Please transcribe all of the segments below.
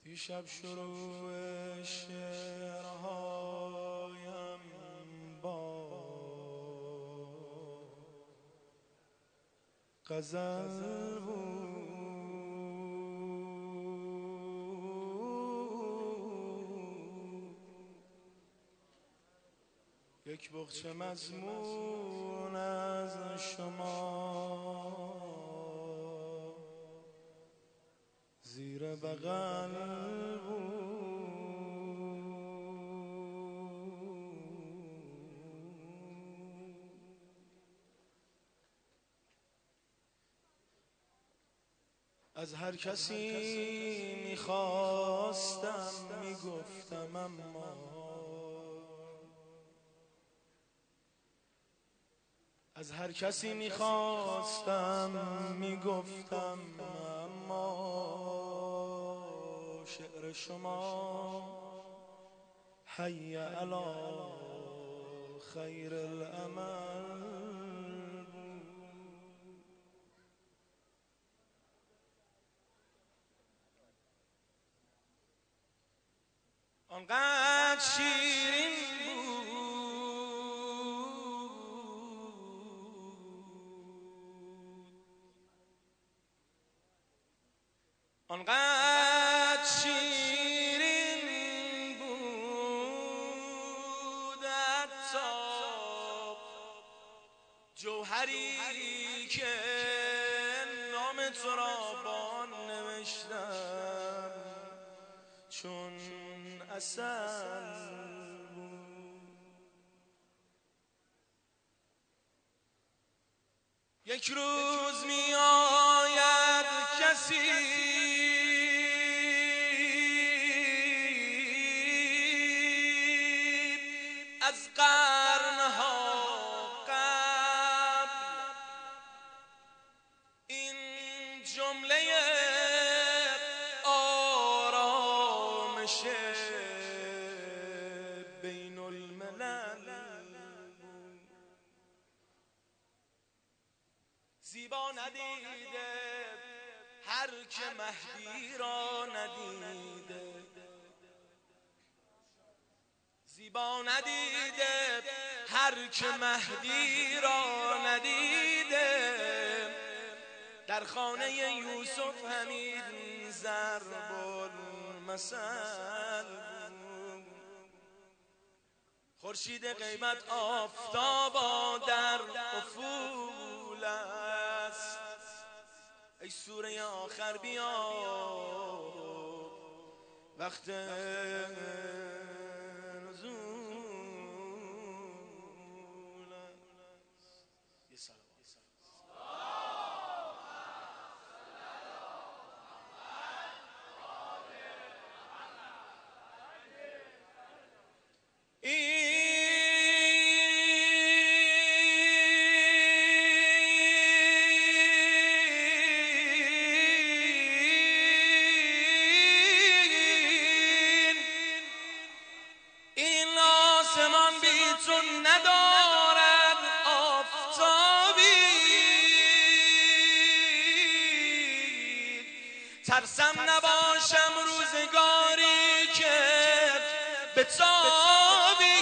دیشب شروع شعرهایم با غزل بود. یک بخچه مضمون از شما زیر بغل بود. از هر کسی میخواستم میگفتم اما از هر کسی میخواستم میگفتم اما شعر شما حی علی خیر العمل بود. آنقدر شیرین آنقدر شیرین بود حتی جوهری که نام تو را با نوشتم چون عسل بود. یک روز می آید کسی از قرنها قبل این جمله آرامش بین الملل بود. زیبا ندیده هر که مهدی را ندیده، زیبا ندیده هر که مهدی را ندیده. در خانه یوسف همین ضرب المثل بود. خورشید غیبت آفتابا در افول است. ای سوره آخر بیا وقت نزول است. یه سلام این آسمان بی تو ندارد آفتابی. ترسم نباشم روزگاری که به تابی.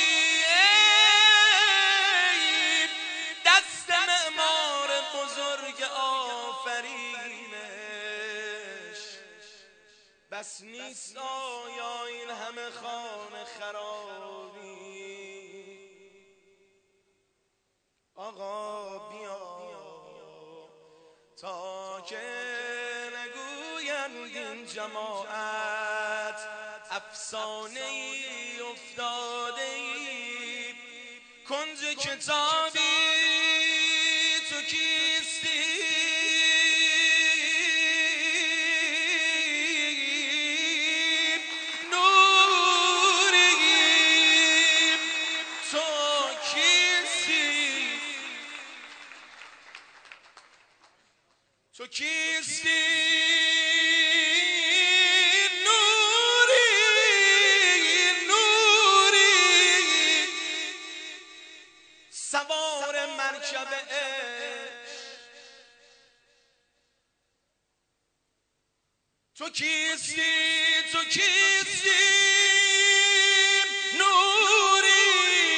دست معمار بزرگ آفرینش بس نیست آیا این همه خانه خرابی. آقا بیا تا که نگویند این جماعت افسانه ای افتاده ای کنج کتابی. تو کیستی تو کیستی نوری سوار کیستی تو کیستی نوری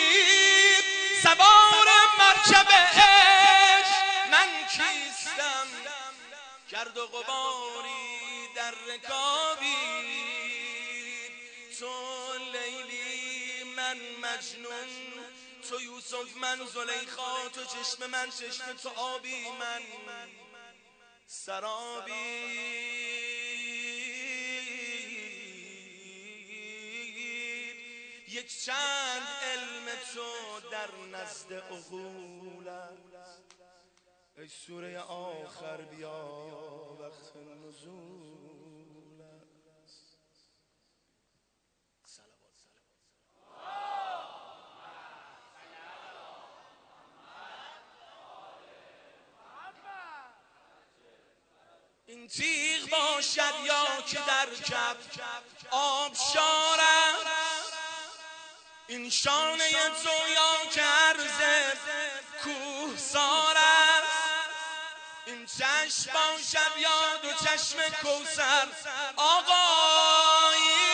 سوار مرکب عشق من کیستم گرد و غباری در رکابی تو لیلی من مجنون تو یوسف من زلیخا تو چشم من چشم تو آبی من سرابی یک چند علم تو در نزد عقول است ای سوره آخر بیا وقت نزول است این تیغ باشد یا که در کف آبشار است این شانه تو یا که عرض کوهسار است این چشم باشد یا دو چشم کوثر آقا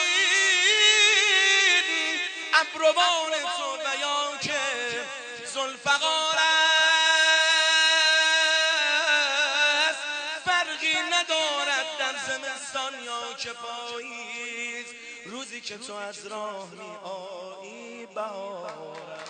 این ابروان تو و یا که ذوالفقار است فرقی ندارد در زمستان یا که پاییز روزی که تو از راه می آیی بهار است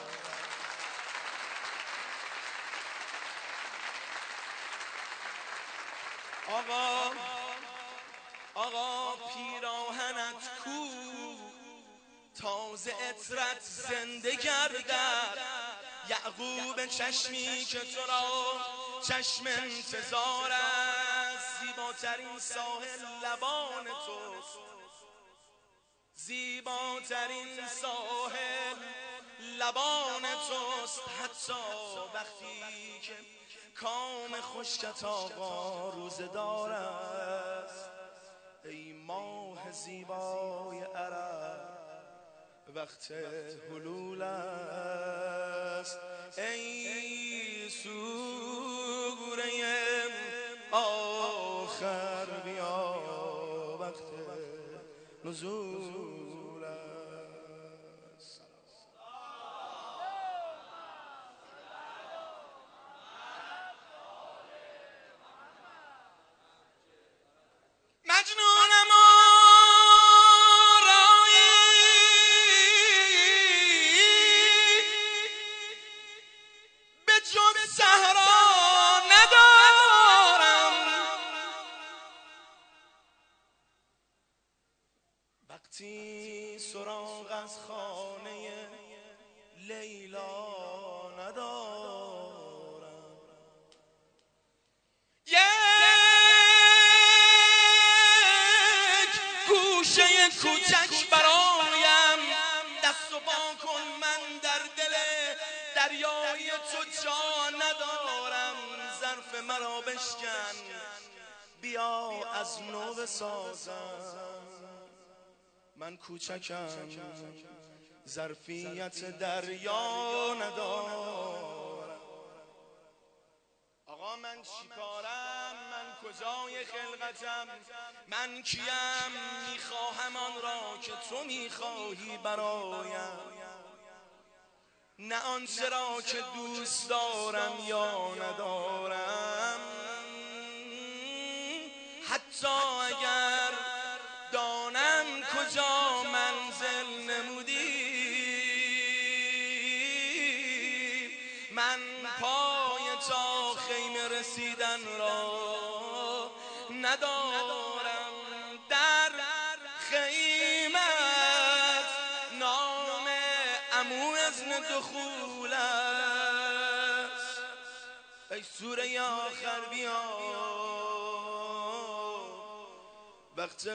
آقا پیراهنت کو تازه عطرت زنده گردد یعقوب چشمی که تو را چشم انتظار است زیباترین ساحل لبان توست زیباترین ساحل لبان توست حتی وقتی که کام خشکت آقا روزدار است ای ماه زیبای عرب وقت حلول است ای سوره آخر بیا وقت نزول است مجنونم به جز صحرا ندارم وقتی سراغ از خانه لیلا ندارم یک گوشه کوچک برایم دست و پا کن من در دل دریای تو جا ندارم ظرف مرا بشکن بیا از نو بسازم من کوچکم ظرفیت دریا ندارم آقا من چیکارم من کجای خلقتم من کیم میخواهم آن را که تو میخواهی برایم نه آنچه را که دوست دارم یا ندارم حتی اگر دانم کجا منزل نمودی من پای تا خیمه رسیدن را ندارم در خیمت نام عمو اذن دخول است ای سوره آخر بیا وقت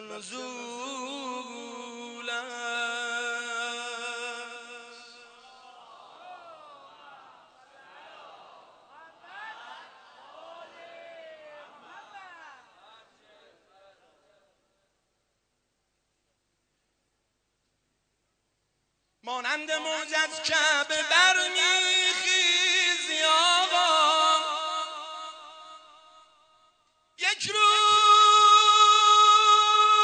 نزول است مانند موج از کعبه برمیخیزی آقا یک روز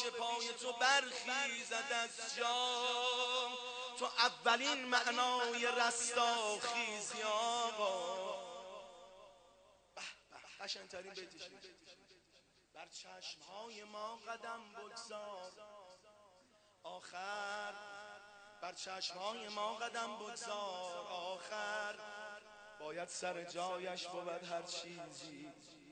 پیش پای تو برخیزد از جا، تو اولین معنای رستاخیزی آقا. قشنگ‌ترین بیتش بر چشمهای ما قدم بگذار آخر، بر چشمهای ما قدم بگذار آخر، باید سر جایش بود هر چیزی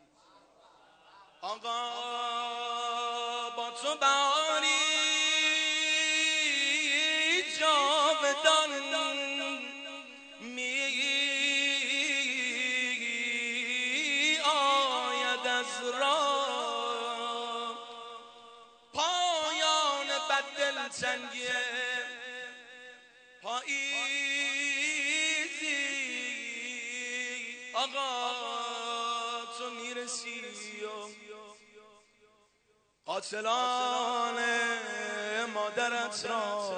آقا. با تو بهاری جاودان می آید از راه، پایان بد دلتنگی پاییزی آقا. تو میرسی و قاتلان مادرت را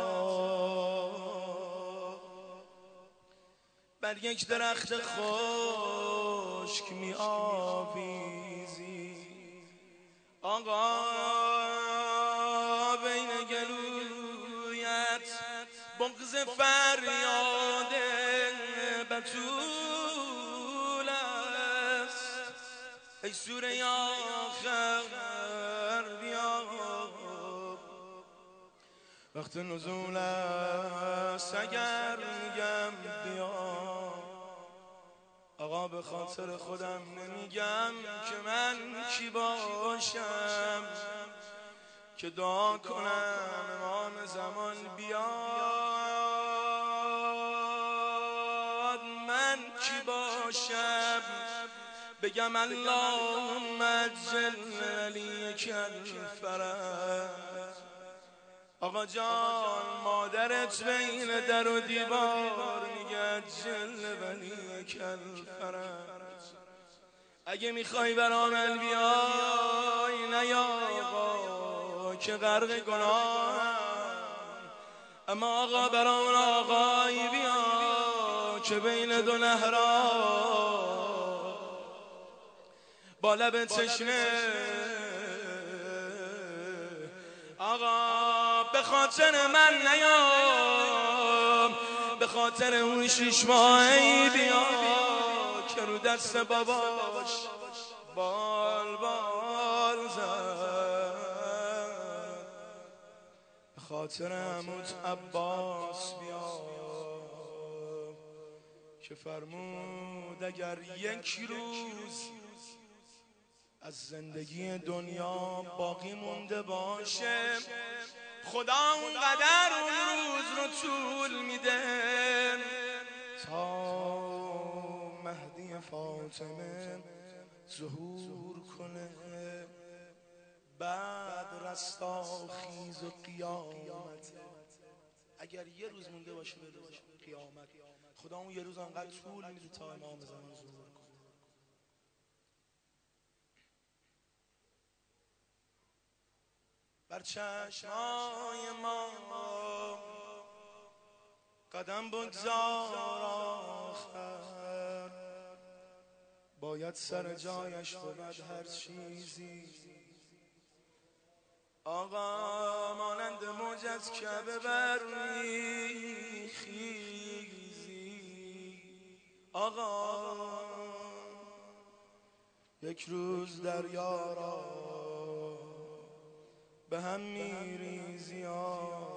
بر یک درخت خشک می آویزی آقا. بین گلویت بغض فریاد بتول است، ای سوره آخر بیا وقت نزول است. اگر میگم بیا آقا به خاطر خودم نمیگم که من کی باشم که دعا کنم امام زمان بیاد. من کی باشم بگم اللهم عجل علیک الفرج. آقا جان مادرت بین در و دیوار میگه عجل علیک الفرج. اگه میخوای برام بیای نیا آقا که غرق گناهم، اما آقا برام آقای بیا که بین دو نهرا با لب تشنه آقا به خاطر من نیام، به خاطر اون 6 ماهی بیا که رو دست باباش بال بال زد، به خاطر عموت عباس بیا که فرمود اگر یک روز از زندگی دنیا باقی مونده باشه خدا اونقدر اون روز رو طول میده تا مهدی فاطمه ظهور کنه، بعد رستاخیز و قیامت. اگر یه روز مونده باشه به روز قیامت خدا اون یه روز انقدر طول میده تا امام زمان ظهور کنه. بر چشمای ما قدم بگذار آخر، باید سر جایش بود هر چیزی آقا. مانند موج از کعبه برمیخیزی آقا. یک روز دریا را به هم میریزی آقا.